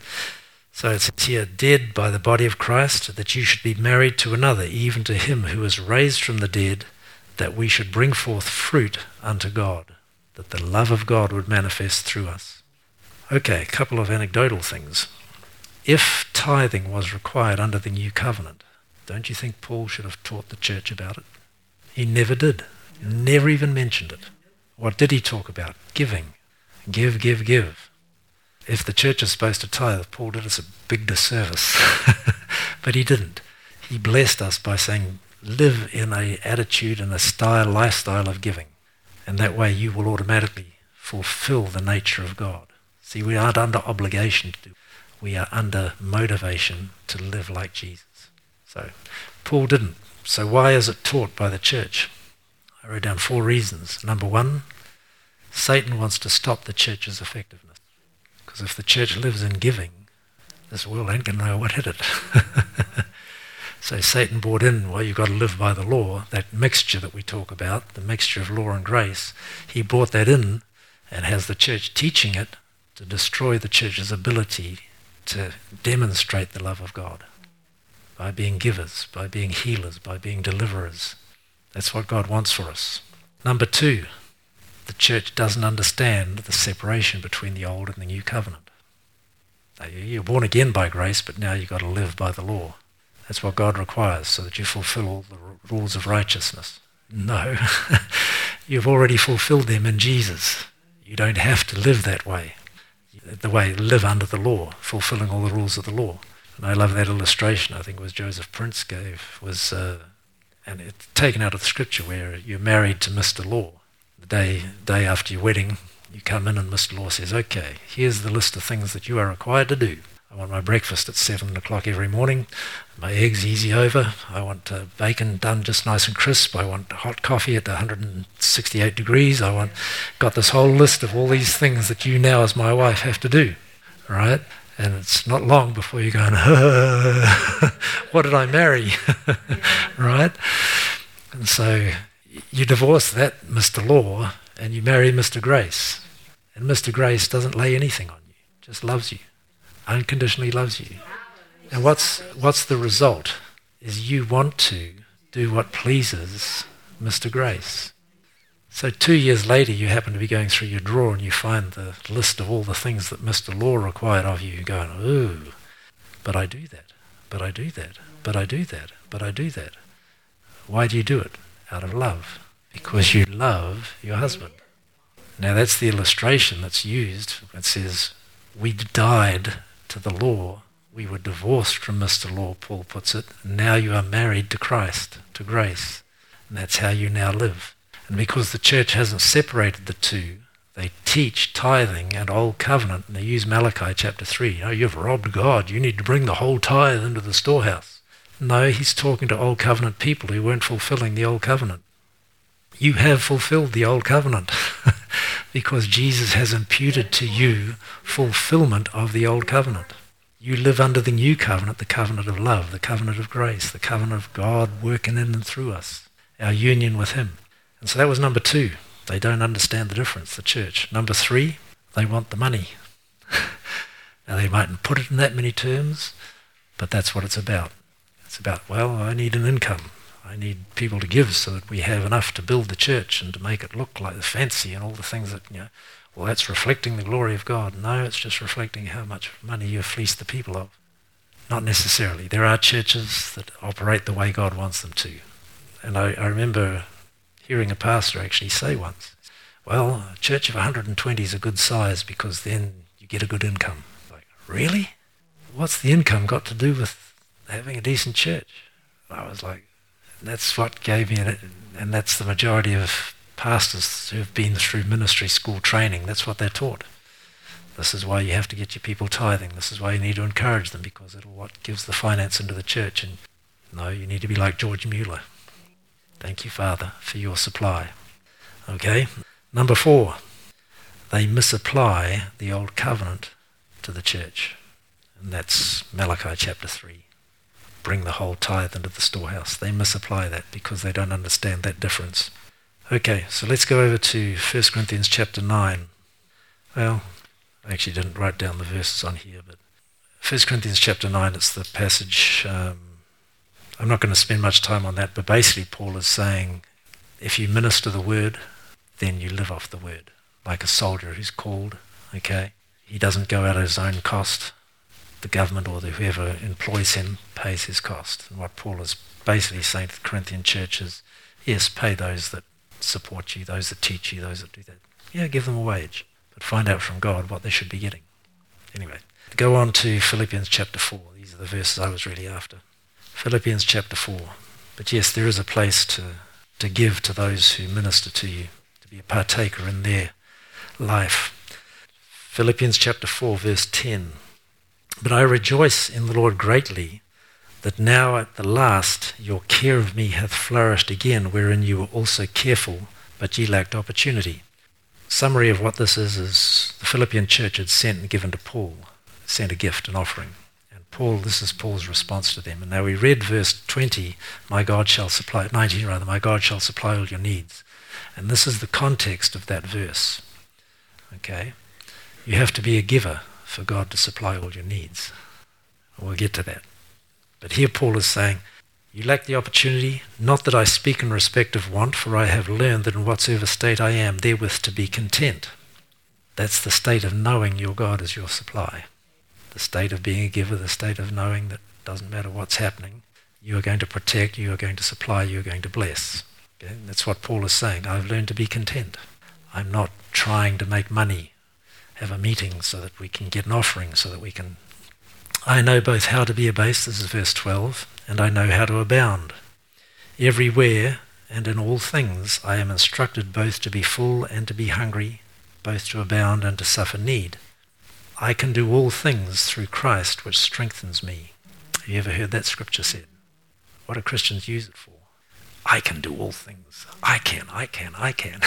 Speaker 1: So it says here, dead by the body of Christ, that you should be married to another, even to him who was raised from the dead, that we should bring forth fruit unto God, that the love of God would manifest through us. Okay, a couple of anecdotal things. If tithing was required under the new covenant, don't you think Paul should have taught the church about it? He never did. Never even mentioned it. What did he talk about? Giving. Give, give, give. If the church is supposed to tithe, Paul did us a big disservice. But he didn't. He blessed us by saying, live in an attitude and a style, lifestyle of giving. And that way you will automatically fulfill the nature of God. See, we aren't under obligation to do. We are under motivation to live like Jesus. So Paul didn't. So why is it taught by the church? I wrote down four reasons. Number one, Satan wants to stop the church's effectiveness. Because if the church lives in giving, this world ain't going to know what hit it. So Satan brought in, well, you've got to live by the law, that mixture that we talk about, the mixture of law and grace. He brought that in and has the church teaching it to destroy the church's ability to demonstrate the love of God by being givers, by being healers, by being deliverers. That's what God wants for us. Number two, the church doesn't understand the separation between the old and the new covenant. Now, you're born again by grace, but now you've got to live by the law. That's what God requires, so that you fulfill all the rules of righteousness. No, you've already fulfilled them in Jesus. You don't have to live that way. The way, live under the law, fulfilling all the rules of the law. And I love that illustration, I think it was Joseph Prince gave, was, uh, and it's taken out of the scripture, where you're married to Mister Law. The day, day after your wedding, you come in and Mister Law says, okay, here's the list of things that you are required to do. I want my breakfast at seven o'clock every morning, my eggs easy over, I want uh, bacon done just nice and crisp, I want hot coffee at one hundred sixty-eight degrees, I want, got this whole list of all these things that you now as my wife have to do, right? And it's not long before you're going, what did I marry, right? And so you divorce that Mister Law and you marry Mister Grace. And Mister Grace doesn't lay anything on you, just loves you. Unconditionally loves you. And what's what's the result? Is you want to do what pleases Mister Grace. So two years later you happen to be going through your drawer and you find the list of all the things that Mister Law required of you, going, ooh, but I do that, but I do that, but I do that, but I do that. Why do you do it? Out of love. Because you love your husband. Now that's the illustration that's used. It says, we died to the law, we were divorced from Mister Law, Paul puts it, and now you are married to Christ, to grace, and that's how you now live. And because the church hasn't separated the two, they teach tithing and old covenant, and they use Malachi chapter three. Oh, you've robbed God, you need to bring the whole tithe into the storehouse. No, he's talking to old covenant people who weren't fulfilling the old covenant. You have fulfilled the old covenant because Jesus has imputed to you fulfillment of the old covenant. You live under the new covenant, the covenant of love, the covenant of grace, the covenant of God working in and through us, our union with him. And so that was number two. They don't understand the difference, the church. Number three, they want the money. Now they mightn't put it in that many terms, but that's what it's about. It's about, well, I need an income. I need people to give so that we have enough to build the church and to make it look like fancy and all the things that, you know, well, that's reflecting the glory of God. No, it's just reflecting how much money you've fleeced the people of. Not necessarily. There are churches that operate the way God wants them to. And I, I remember hearing a pastor actually say once, well, a church of one hundred twenty is a good size because then you get a good income. Like, really? What's the income got to do with having a decent church? I was like, that's what gave me, an, and that's the majority of pastors who've been through ministry school training. That's what they're taught. This is why you have to get your people tithing. This is why you need to encourage them, because it's what gives the finance into the church. And no, you need to be like George Mueller. Thank you, Father, for your supply. Okay. Number four, they misapply the old covenant to the church. And that's Malachi chapter three. Bring the whole tithe into the storehouse. They misapply that because they don't understand that difference. Okay, so let's go over to First Corinthians chapter nine. Well, I actually didn't write down the verses on here, but First Corinthians chapter nine, it's the passage, um, I'm not going to spend much time on that, but basically Paul is saying, if you minister the word, then you live off the word, like a soldier who's called, okay? He doesn't go out at his own cost. The government or the, whoever employs him pays his cost. And what Paul is basically saying to the Corinthian church is, yes, pay those that support you, those that teach you, those that do that. Yeah, give them a wage, but find out from God what they should be getting. Anyway, go on to Philippians chapter four. These are the verses I was really after. Philippians chapter four. But yes, there is a place to, to give to those who minister to you, to be a partaker in their life. Philippians chapter four, verse ten. But I rejoice in the Lord greatly, that now at the last your care of me hath flourished again, wherein you were also careful, but ye lacked opportunity. Summary of what this is, is the Philippian church had sent and given to Paul, sent a gift, an offering. And Paul, this is Paul's response to them. And now we read verse twenty, my God shall supply, nineteen rather, my God shall supply all your needs. And this is the context of that verse. Okay? You have to be a giver for God to supply all your needs. We'll get to that. But here Paul is saying, you lack the opportunity, not that I speak in respect of want, for I have learned that in whatsoever state I am, therewith to be content. That's the state of knowing your God is your supply. The state of being a giver, the state of knowing that it doesn't matter what's happening, you are going to protect, you are going to supply, you are going to bless. Okay? That's what Paul is saying. I've learned to be content. I'm not trying to make money, have a meeting so that we can get an offering, so that we can... I know both how to be abased, this is verse twelve, and I know how to abound. Everywhere and in all things I am instructed both to be full and to be hungry, both to abound and to suffer need. I can do all things through Christ which strengthens me. Have you ever heard that scripture said? What do Christians use it for? I can do all things. I can, I can, I can.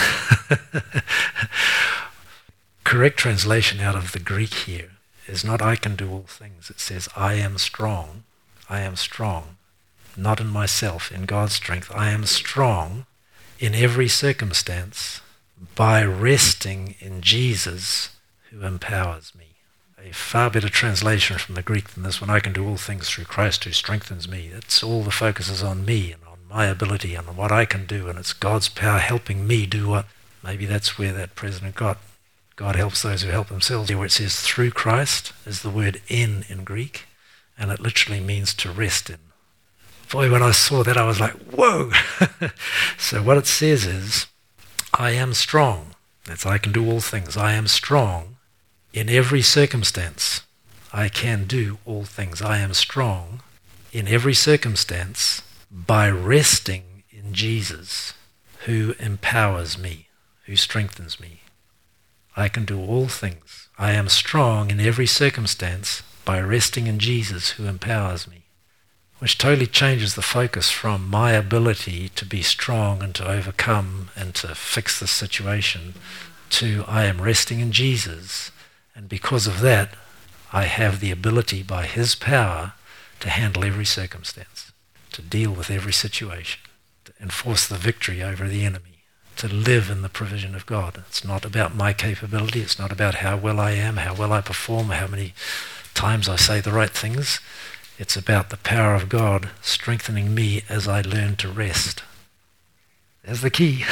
Speaker 1: Correct translation out of the Greek here is not I can do all things. It says I am strong. I am strong. Not in myself, in God's strength. I am strong in every circumstance by resting in Jesus who empowers me. A far better translation from the Greek than this one. I can do all things through Christ who strengthens me. It's all the focus is on me and on my ability and on what I can do, and it's God's power helping me do what. Maybe that's where that president got. God helps those who help themselves. Where it says through Christ is the word in in Greek, and it literally means to rest in. Boy, when I saw that I was like, whoa! So what it says is, I am strong. That's I can do all things. I am strong in every circumstance. I can do all things. I am strong in every circumstance by resting in Jesus who empowers me, who strengthens me. I can do all things. I am strong in every circumstance by resting in Jesus who empowers me, which totally changes the focus from my ability to be strong and to overcome and to fix the situation to I am resting in Jesus, and because of that I have the ability by his power to handle every circumstance, to deal with every situation, to enforce the victory over the enemy, to live in the provision of God. It's not about my capability. It's not about how well I am, how well I perform, how many times I say the right things. It's about the power of God strengthening me as I learn to rest. There's the key.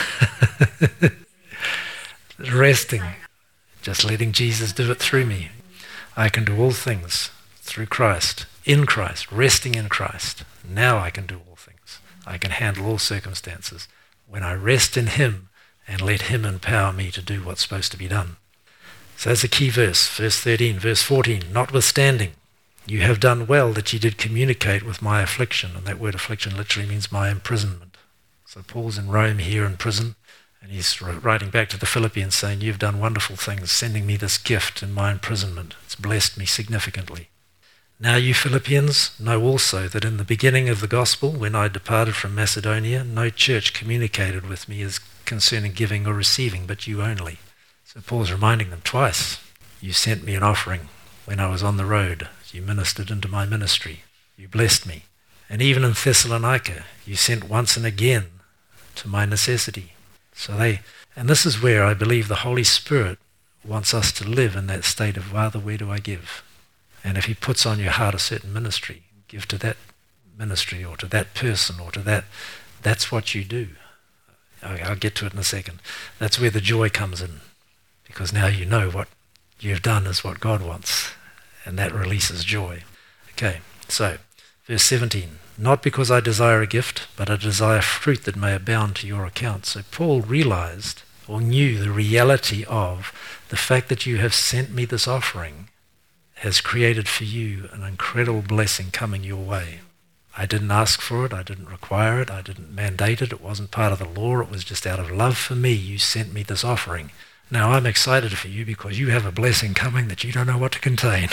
Speaker 1: Resting. Just letting Jesus do it through me. I can do all things through Christ, in Christ, resting in Christ. Now I can do all things. I can handle all circumstances when I rest in him and let him empower me to do what's supposed to be done. So that's a key verse, verse thirteen. Verse fourteen, notwithstanding, you have done well that you did communicate with my affliction. And that word affliction literally means my imprisonment. So Paul's in Rome here in prison, and he's writing back to the Philippians saying, you've done wonderful things, sending me this gift in my imprisonment. It's blessed me significantly. Now you Philippians know also that in the beginning of the gospel, when I departed from Macedonia, no church communicated with me as concerning giving or receiving, but you only. So Paul's reminding them twice. You sent me an offering when I was on the road. You ministered into my ministry. You blessed me. And even in Thessalonica, you sent once and again to my necessity. So they, and this is where I believe the Holy Spirit wants us to live in that state of, Father, where do I give? And if he puts on your heart a certain ministry, give to that ministry or to that person or to that, that's what you do. I'll get to it in a second. That's where the joy comes in, because now you know what you've done is what God wants, and that releases joy. Okay, so verse seventeen, not because I desire a gift, but I desire fruit that may abound to your account. So Paul realized or knew the reality of the fact that you have sent me this offering has created for you an incredible blessing coming your way. I didn't ask for it, I didn't require it, I didn't mandate it, it wasn't part of the law, it was just out of love for me you sent me this offering. Now I'm excited for you because you have a blessing coming that you don't know what to contain.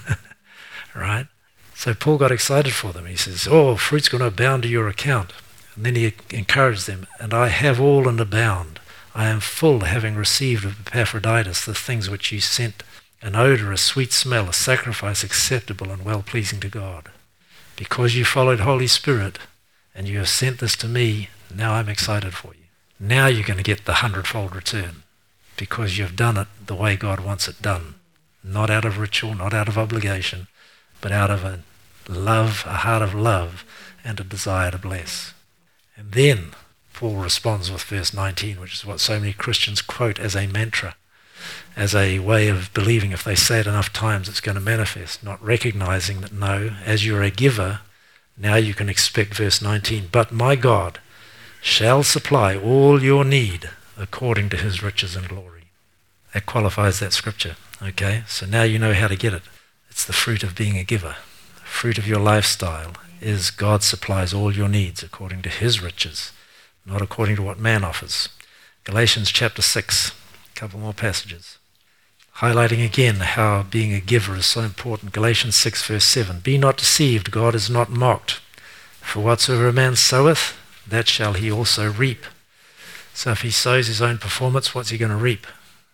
Speaker 1: Right? So Paul got excited for them. He says, oh, fruit's going to abound to your account. And then he encouraged them, and I have all and abound. I am full, having received of Epaphroditus the things which you sent, an odor, a sweet smell, a sacrifice acceptable and well-pleasing to God. Because you followed Holy Spirit and you have sent this to me, now I'm excited for you. Now you're going to get the hundredfold return because you've done it the way God wants it done. not out of ritual, not out of obligation, but out of a love, a heart of love, and a desire to bless. And then Paul responds with verse nineteen, which is what so many Christians quote as a mantra, as a way of believing if they say it enough times it's going to manifest, not recognizing that no, as you're a giver, now you can expect verse nineteen, but my God shall supply all your need according to his riches and glory. That qualifies that scripture, okay? So now you know how to get it. It's the fruit of being a giver. The fruit of your lifestyle is God supplies all your needs according to his riches, not according to what man offers. Galatians chapter six, a couple more passages, highlighting again how being a giver is so important. Galatians six verse seven, be not deceived, God is not mocked. For whatsoever a man soweth, that shall he also reap. So if he sows his own performance, what's he going to reap?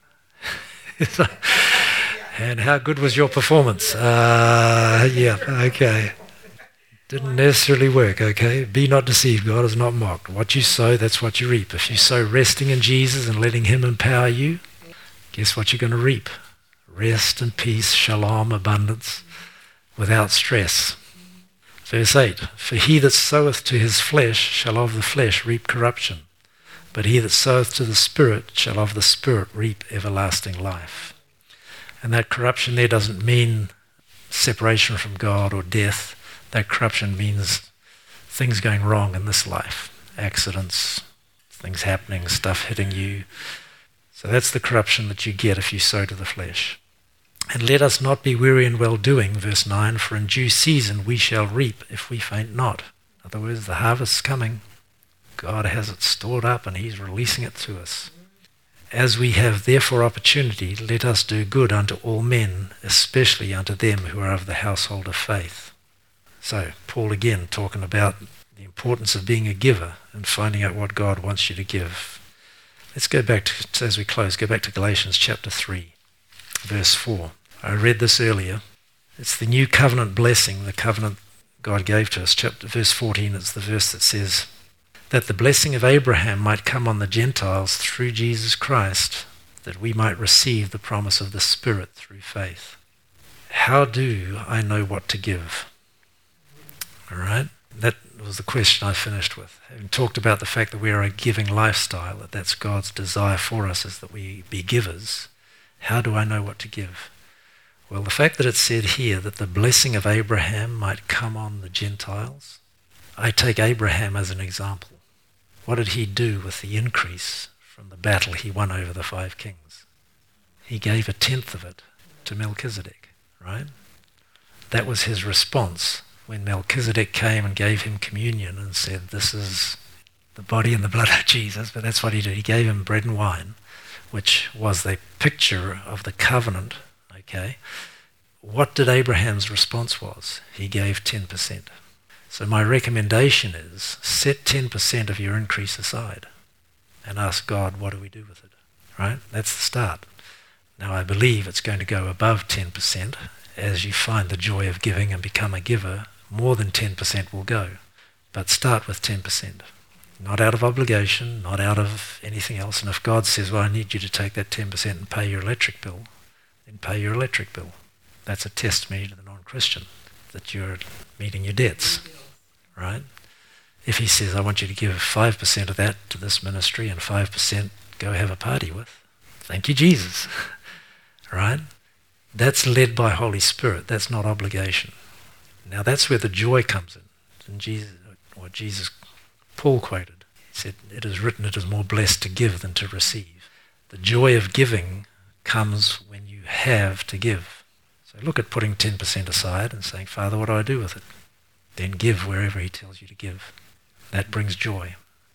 Speaker 1: And how good was your performance? Uh, yeah, okay. Didn't necessarily work, okay? Be not deceived, God is not mocked. What you sow, that's what you reap. If you sow resting in Jesus and letting him empower you, guess what you're going to reap? Rest and peace, shalom, abundance, without stress. Verse eight, for he that soweth to his flesh shall of the flesh reap corruption, but he that soweth to the Spirit shall of the Spirit reap everlasting life. And that corruption there doesn't mean separation from God or death. That corruption means things going wrong in this life, accidents, things happening, stuff hitting you. So that's the corruption that you get if you sow to the flesh. And let us not be weary in well-doing, verse nine, for in due season we shall reap if we faint not. In other words, the harvest's coming. God has it stored up and he's releasing it to us. As we have therefore opportunity, let us do good unto all men, especially unto them who are of the household of faith. So, Paul again talking about the importance of being a giver and finding out what God wants you to give. Let's go back to, as we close, go back to Galatians chapter three, verse four. I read this earlier. It's the new covenant blessing, the covenant God gave to us. Chapter verse fourteen is the verse that says, that the blessing of Abraham might come on the Gentiles through Jesus Christ, that we might receive the promise of the Spirit through faith. How do I know what to give? All right? That was the question I finished with. Having talked about the fact that we are a giving lifestyle, that that's God's desire for us, is that we be givers. How do I know what to give? Well, the fact that it said here that the blessing of Abraham might come on the Gentiles, I take Abraham as an example. What did he do with the increase from the battle he won over the five kings? He gave a tenth of it to Melchizedek, right? That was his response when Melchizedek came and gave him communion and said, this is the body and the blood of Jesus, but that's what he did. He gave him bread and wine, which was the picture of the covenant, okay? What did Abraham's response was? He gave ten percent. So my recommendation is set ten percent of your increase aside and ask God, what do we do with it? Right? That's the start. Now I believe it's going to go above ten percent as you find the joy of giving and become a giver. More than ten percent will go. But start with ten percent. Not out of obligation, not out of anything else. And if God says, well, I need you to take that ten percent and pay your electric bill, then pay your electric bill. That's a testimony to the non-Christian that you're meeting your debts. Right? If he says, I want you to give five percent of that to this ministry and five percent go have a party with, thank you, Jesus. Right? That's led by Holy Spirit. That's not obligation. Now that's where the joy comes in. And Jesus, what Jesus, Paul quoted, he said, it is written, it is more blessed to give than to receive. The joy of giving comes when you have to give. So look at putting ten percent aside and saying, Father, what do I do with it? Then give wherever he tells you to give. That brings joy.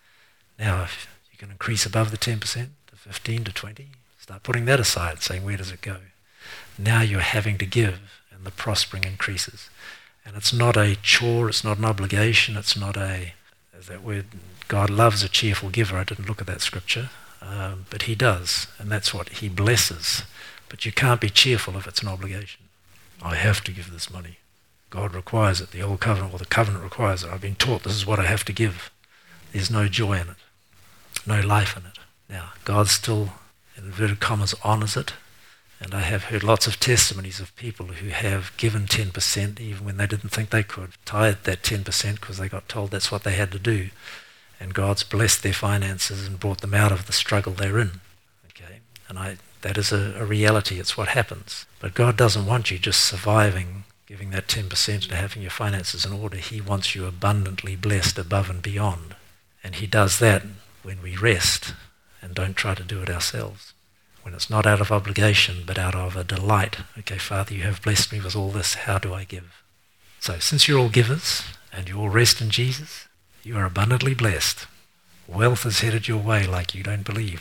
Speaker 1: Now, if you can increase above the ten percent to fifteen to twenty, start putting that aside, saying, where does it go? Now you're having to give, and the prospering increases. And it's not a chore, it's not an obligation, it's not a, that word, God loves a cheerful giver. I didn't look at that scripture, um, but he does, and that's what he blesses. But you can't be cheerful if it's an obligation. I have to give this money. God requires it. The old covenant, or the covenant requires it. I've been taught this is what I have to give. There's no joy in it, no life in it. Now, God still, in inverted commas, honors it, And I have heard lots of testimonies of people who have given ten percent even when they didn't think they could, tithed that ten percent because they got told that's what they had to do. And God's blessed their finances and brought them out of the struggle they're in. Okay, and I that is a, a reality. It's what happens. But God doesn't want you just surviving, giving that ten percent and having your finances in order. He wants you abundantly blessed above and beyond. And he does that when we rest and don't try to do it ourselves. When it's not out of obligation, but out of a delight. Okay, Father, you have blessed me with all this. How do I give? So since you're all givers and you all rest in Jesus, you are abundantly blessed. Wealth is headed your way like you don't believe.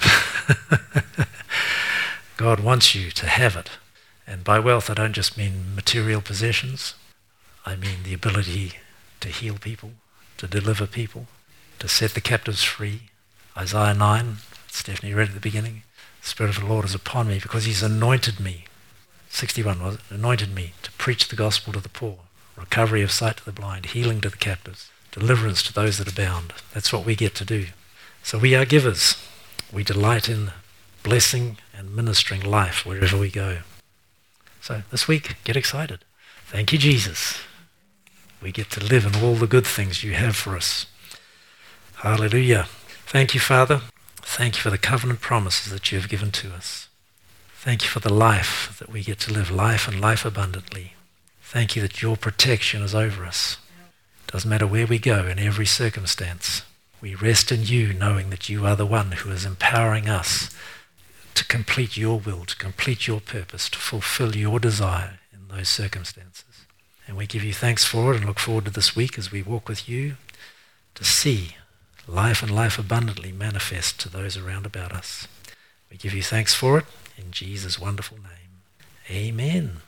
Speaker 1: God wants you to have it. And by wealth, I don't just mean material possessions. I mean the ability to heal people, to deliver people, to set the captives free. Isaiah nine, Stephanie read at the beginning. The Spirit of the Lord is upon me because he's anointed me. sixty-one was it? Anointed me to preach the gospel to the poor, recovery of sight to the blind, healing to the captives, deliverance to those that are bound. That's what we get to do. So we are givers. We delight in blessing and ministering life wherever we go. So this week, get excited. Thank you, Jesus. We get to live in all the good things you have for us. Hallelujah. Thank you, Father. Thank you for the covenant promises that you have given to us. Thank you for the life that we get to live, life and life abundantly. Thank you that your protection is over us. Doesn't matter where we go in every circumstance. We rest in you knowing that you are the one who is empowering us to complete your will, to complete your purpose, to fulfill your desire in those circumstances. And we give you thanks for it and look forward to this week as we walk with you to see life and life abundantly manifest to those around about us. We give you thanks for it in Jesus' wonderful name. Amen.